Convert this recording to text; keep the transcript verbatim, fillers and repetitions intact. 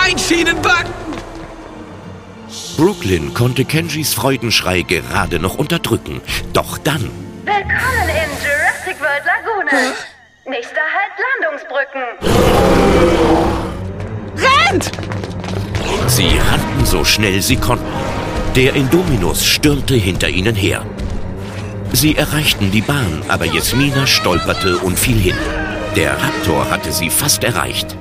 Mein Schienenwagen! Brooklyn konnte Kenjis Freudenschrei gerade noch unterdrücken. Doch dann... Willkommen in Jurassic World Lagune. Nächster Halt Landungsbrücken. Rennt! Sie rannten so schnell sie konnten. Der Indominus stürmte hinter ihnen her. Sie erreichten die Bahn, aber Jasmina stolperte und fiel hin. Der Raptor hatte sie fast erreicht.